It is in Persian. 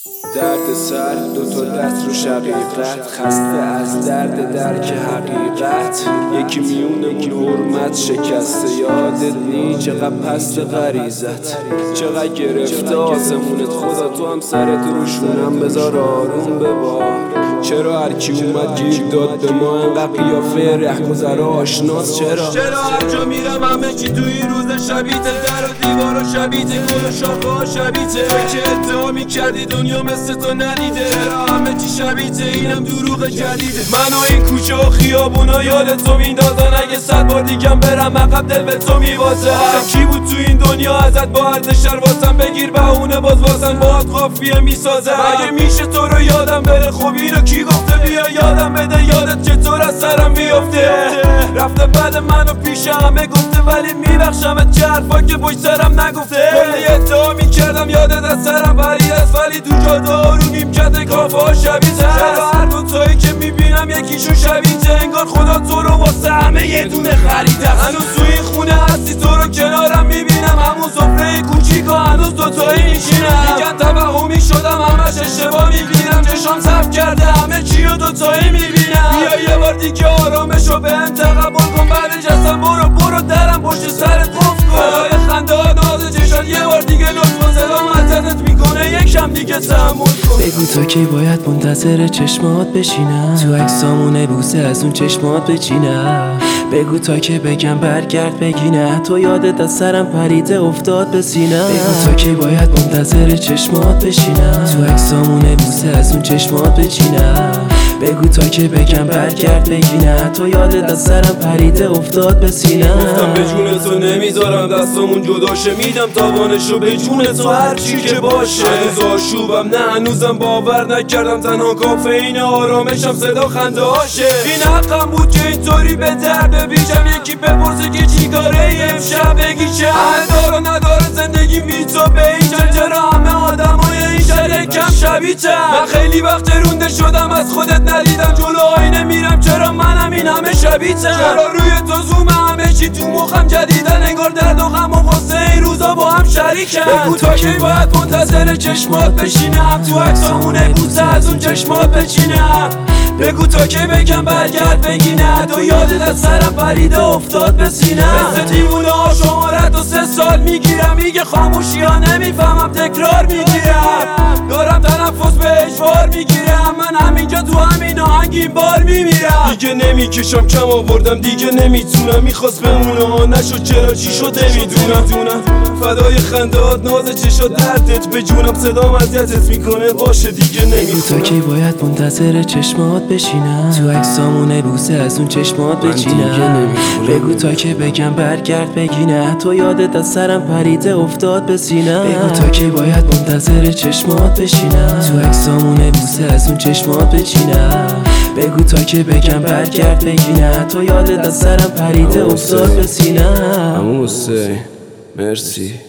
درد سر دوتا دست رو شقیقت، خسته از درد درک حقیقت. یکی میونمون حرمت شکسته، یادت نی چقدر پست غریزت، چقدر گرفته آسمونت. خدا تو هم سرت روشونم بذار آروم ببار. چرا هرکی اومد گیر داد به ما انقدر قیافه رهگذر آشناس؟ چرا هر جا میرم همه چی تو این روز شبیته، در و دیوار و شبیته، گل و شاخه ها شبیته. که ادعا میکردی دنیا مثل تو ندیده، چرا همه چی شبیته؟ اینم دروغ جدیده. منو این کوچه و خیابونا یاد تو میندازن، اگه 100 بار دیگم برم عقب دل به تو میوازه. کی بود تو این دنیا ازت با ارزش واسم بگیر بهونه باز واسن باهات قافیه میسازه؟ اگه میشه تو رو یادم بره، خب اینو کی گفته؟ بیا یادم بده، یادت چطور از سرم بیفته. رفته بعد منو پیش همه گفته، ولی میبخشمت چه حرفا که پشت سرم نگفته. کلی ادعا میکردم یادت از سرم پرید است، ولی تو جاده ها رو نیمکت کافه ها شبیته. چرا هر دوتایی که میبینم یکیشون شبیته، انگار خدا تو رو واسه همه یه دونه خریده. هنوز تو این خونه هستی، تو رو کنارم میبینم، همون سفره کوچیک و هنوز دوتایی میشینم. میگن توهمی شدم، همش اشتباه میبینم، چشام صف کرده همه چی و دوتایی میبینم. بیا یه بار دیگه آرامشو بهم تقبل کن، بعد جستم برو درم پشت سرت قفل کن. برای خنده ها ناز چشات یه بار دیگه لطف کن، صدام اذیتت میکنه یکم دیگه تحمل کن. بگو تا کی باید منتظر چشمات بشینم، تو عکسامونه بوسه از اون چشمات بچینم. بگو تا که بگم برگرد بگی نه، تو یادت از سرم پریده افتاد به سینم. بگو تا کی باید منتظر چشمات بشینم، تو عکسامونه بوسه از اون چشمات بچینم. بگو تا که بگم برگرد بگی نه، تو یادت از سرم پریده افتاد به سینم. گفتم به جون تو نمیذارم دستامون جداشه، میدم تاوانشو به جون تو هرچی که باشه. هنوز آشوبم نه هنوزم باور نکردم، تنها کافئین آرامشم صدا خنده هاشه. این حقم بود که اینطوری به درد ببیشم، یکی بپرسه که چی کاره امشب بگی چه دار و نداره زندگی بی تو بیشن. چرا همه آدمای این شهر کم شبیتن؟ من خیلی وقت رونده شدم از خودت ندیدم، جلو آینه میرم چرا منم این همه شبیتم؟ چرا روی تو زوم همه چی تو مخم جدیدن، انگار درد و غم و غصه این روزا با هم شریکن. بگو تا کی باید منتظر چشمات بشینم، تو عکسامونه بوسه از اون چشمات بچینم. بگو تا کی بگم برگرد بگی نه، تو یادت از سرم پریده افتاد به سینم. مثل دیوونه ها شمارت و 3 سال میگیرم، میگه خاموشی ها نمیفهمم تکرار میگیرم. دارم تنفس به اجبار میگیرم، من همینجا تو همین آهنگ این بار میمیرم. دیگه نمیکشم کم آوردم دیگه نمیتونم، میخواست بمونه ها نشد چرا چی شده میدونم. فدای خندهات ناز چشات دردت به جونم، صدام اذیتت میکنه باشه دیگه نمیخونم. بگو تا کی باید منتظر چشمات بشینم، تو عکسامونه بوسه از اون چشمات بچینم. بگو تا که بگم برگرد بگی نه، تو یادت از سرم پریده افتاد به سینم. بگو تا کی باید منتظر چشمات بشینم، تو عکسامونه بوسه از اون چشمات بچینم. بگو تا که بگم برگرد بگی نه، تو یادت از سرم پریده افتاد به سینم. عمو حسین مرسی.